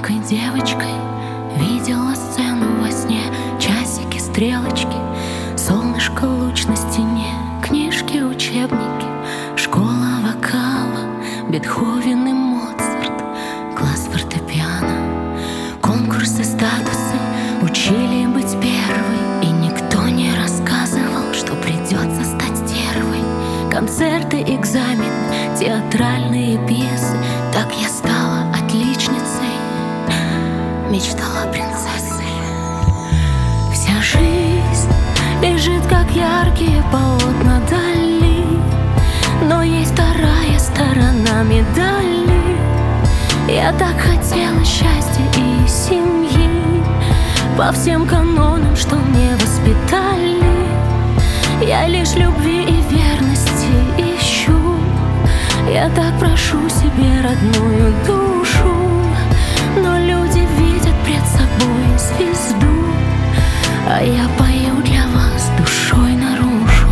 маленькой девочкой видела сцену во сне. Часики, стрелочки, солнышко, луч на стене, книжки, учебники, школа вокала, Бетховен и Моцарт, класс фортепиано. Конкурсы, статусы учили быть первой, и никто не рассказывал, что придется стать стервой. Концерты, экзамен, театральные пьесы. Так я стала отличницей, мечтала принцессой. Вся жизнь лежит, как яркие полотна дали, но есть вторая сторона медали. Я так хотела счастья и семьи, по всем канонам, что мне воспитали. Я лишь любви и верности ищу. Я так прошу себе родную душу, но люди видят пред собой звезду, а я пою для вас душой наружу.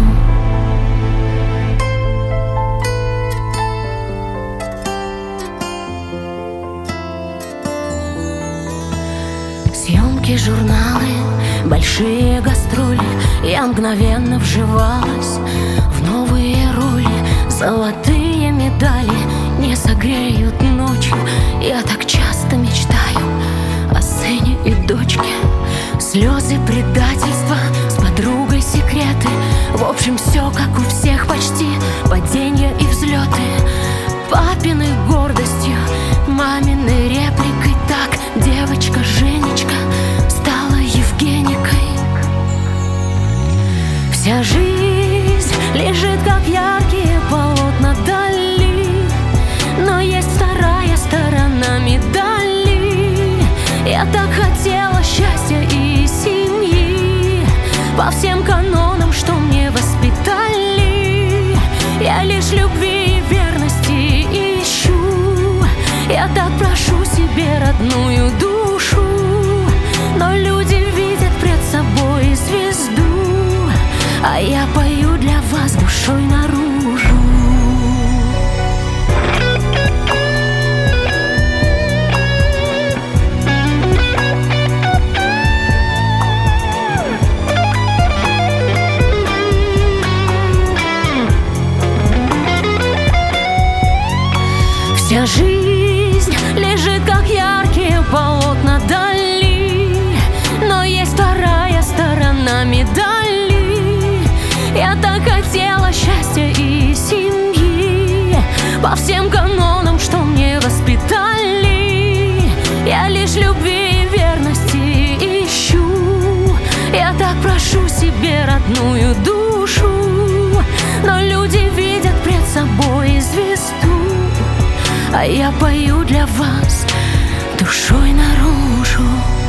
Съемки, журналы, большие гастроли. Я мгновенно вживалась в новые роли. Золотые медали не согреют ночью. Я так часто мечтаю о сыне и дочке. Слезы, предательства, с подругой секреты. В общем, все как у всех почти. Падения и взлеты. Папиной гордостью, маминой репликой. Так девочка Женечка стала Евгеникой. Вся жизнь лежит, как яркие полотна дали, но есть вторая сторона медали. Я так хотела счастья и семьи, по всем канонам, что мне воспитали. Я лишь любви и верности ищу. Я так прошу себе родную душу, но люди видят пред собой звезду, а я пою для вас душой наружу. Вся жизнь лежит, как яркие полотна дали, но есть вторая сторона медали. Я так хотела счастья и семьи, по всем канонам, что мне воспитали. Я лишь любви и верности ищу. Я так прошу себе родную душу, но люди видят пред собой звезду, а я пою для вас душой наружу.